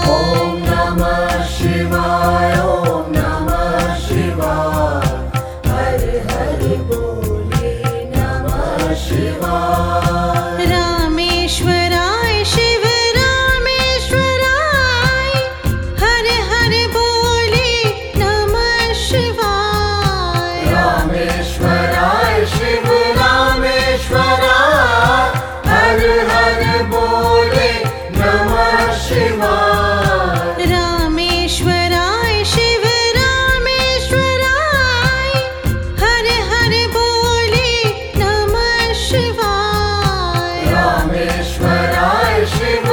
Om Namah Shivaya, Om Namah Shivaya, Hare Hare Bole Namah Shivaya. रामेश्वराय Shiv रामेश्वराय, हर हर बोले नमः शिवाय। रामेश्वराय शिव रामेश्वराय, हर हर बोले नमः शिवाय। रामेश्वराय शिव रामेश्वराय, हर हर बोले नमः शिवाय। रामेश्वराय शिव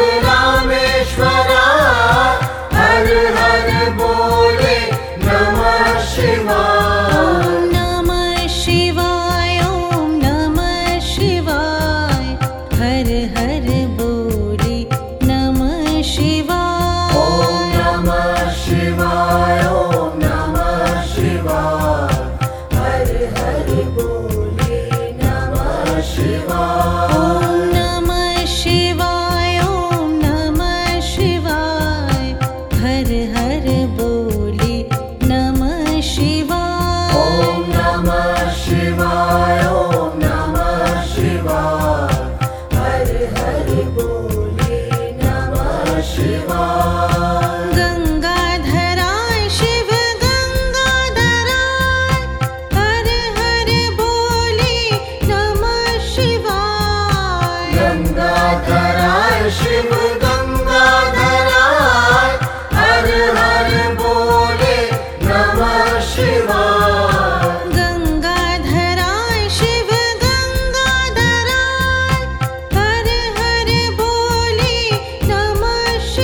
रामेश्वराय, हर हर बोले नमः शिवाय। ओम नमः शिवाय, ओम नमः शिवाय, हर हर बोले नमः शिवाय। Om Namah Shivaya, Om Namah Shivaya, Hare Hare Bole Namah Shivaya. ओम नमः शिवाय, ओम नमः शिवाय, हर हर बोले नमः शिवाय। Om Namah Shivaya, Om Namah Shivaya, Hare Hare Bole Namah Shivaya. गंगाधराय Shiv गंगाधराय, हर हर बोले नमः शिवाय। गंगाधराय शिव गंगाधराय, हर हर बोले नमः शिवाय। गंगाधराय शिव गंगाधराय, हर हर बोले नमः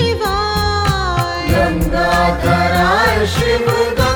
शिवाय। गंगाधराय शिव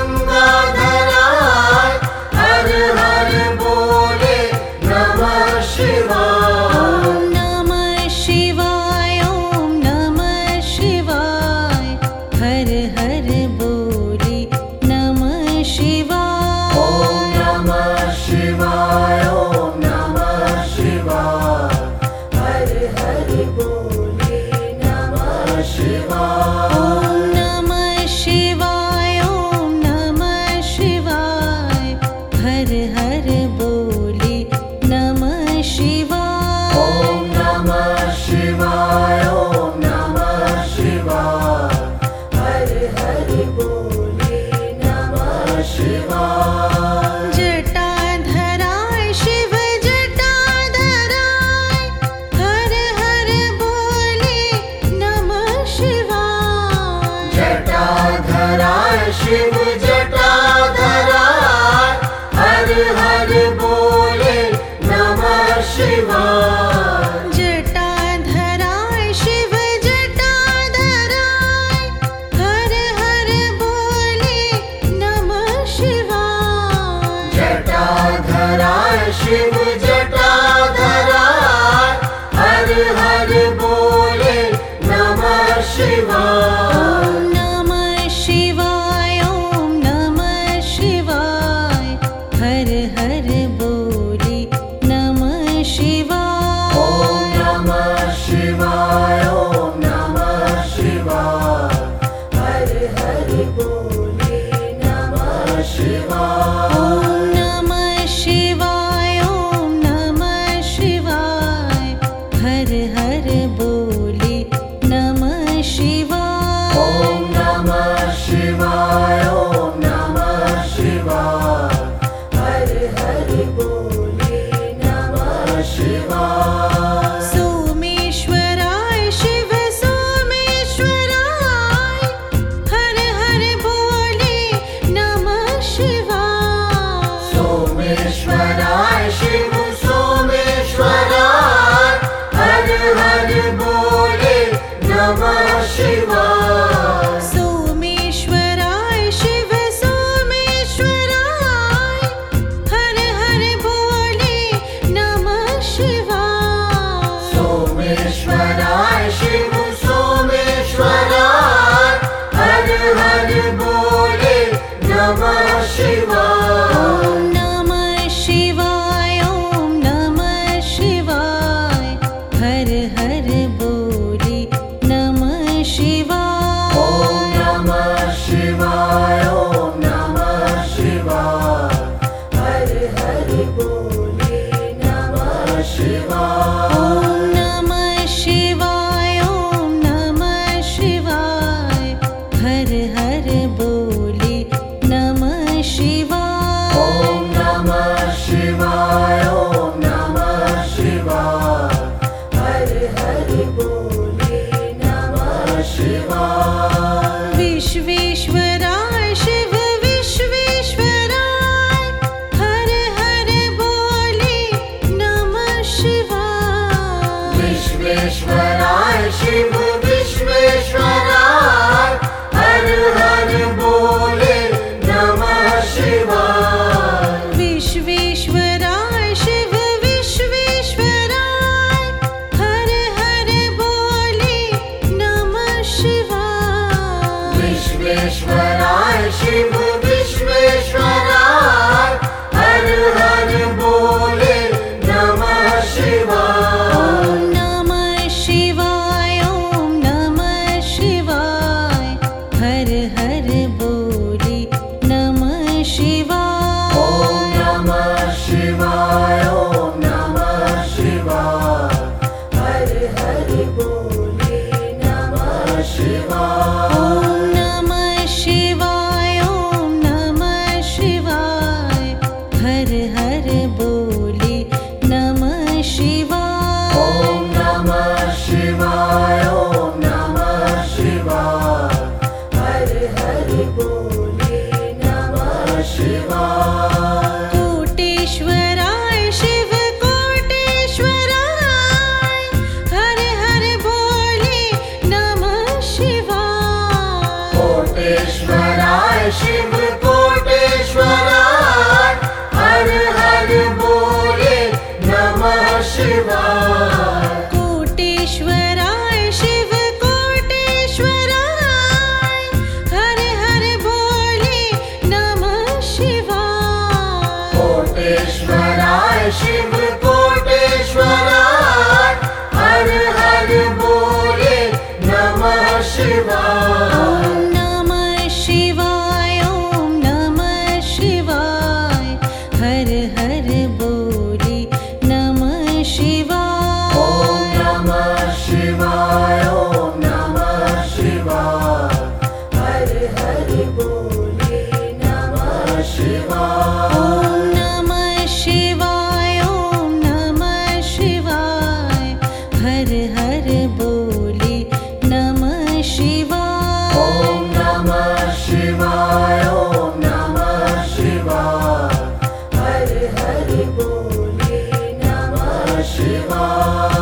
गंगाधराय, हर हर बोले नमः शिवाय। ओम नमः शिवाय, ओम नमः शिवाय, हर हर बोले नमः शिवाय। Om Namah Shivaya, Om Namah Shivaya, Hare Hare Bole Namah Shivaya. ओम नमः शिवाय, ओम नमः शिवाय, हर हर बोले नमः शिवाय। Om Namah Shivaya, Om Namah Shivaya, Hare Hare Bole Namah Shivaya. जटाधराय Shiv जटाधराय, हर हर बोले नमः शिवाय। जटाधराय शिव जटाधराय, हर हर बोले नमः शिवाय। जटाधराय शिव जटाधराय, हर हर बोले नमः शिवाय। जटाधराय शिव जटाधराय, हर हर बोले नमः शिवाय। ओम नमः शिवाय, ओम नमः शिवाय, हर हर बोले नमः शिवाय। Om Namah Shivaya, Om Namah Shivaya, Hare Hare Bole Namah Shivaya. ओम नमः शिवाय, ओम नमः शिवाय, हर हर बोले नमः शिवाय। Om Namah Shivaya, Om Namah Shivaya, Hare Hare Bole Namah Shivaya. सोमेश्वराय Shiv सोमेश्वराय, हर हर बोले नमः शिवाय। सोमेश्वराय शिव सोमेश्वराय, हर हर बोले नमः शिवाय। सोमेश्वराय शिव सोमेश्वराय, हर हर बोले नमः शिवाय। सोमेश्वराय शिव सोमेश्वराय, हर हर बोले नमः शिवाय। ओम नमः शिवाय, ओम नमः शिवाय, हर हर बोले नमः शिवाय। शिवाय विश्वेश्वराय शिव विश्वेश्वराय हर हर बोले नमः शिवाय विश्वेश्वराय शिव विश्वेश्वराय हर हर बोले नमः शिवाय विश्वेश्वराय शिव विश्वेश्वराय हर हर बोले नमः शिवाय विश्वेश्वराय शिव विश्वेश्वराय हर हर बोले नमः शिवाय ॐ नमः शिवाय ॐ नमः शिवाय हर हर बोले नमः शिवाय ॐ नमः शिवाय ॐ नमः शिवाय हर हर बोले नमः शिवाय ॐ नमः शिवाय ॐ नमः शिवाय हर हर बोले नमः शिवाय ॐ नमः शिवाय ॐ नमः शिवाय हर हर बोले नमः शिवाय कोटेश्वराय शिव कोटेश्वराय हर हर बोले नमः शिवाय कोटेश्वराय शिव कोटेश्वराय हर हर बोले नमः शिवाय कोटेश्वराय शिव कोटेश्वराय हर हर बोले नमः शिवाय कोटेश्वराय शिव कोटेश्वराय हर हर बोले नमः शिवाय ॐ नमः शिवाय ॐ नमः शिवाय हर हर बोले नमः शिवाय ॐ नमः शिवाय ॐ नमः शिवाय हर हर बोले नमः शिवाय ॐ नमः शिवाय ॐ नमः शिवाय हर हर बोले नमः शिवाय ॐ नमः शिवाय ॐ नमः शिवाय हर हर बोले नमः शिवाय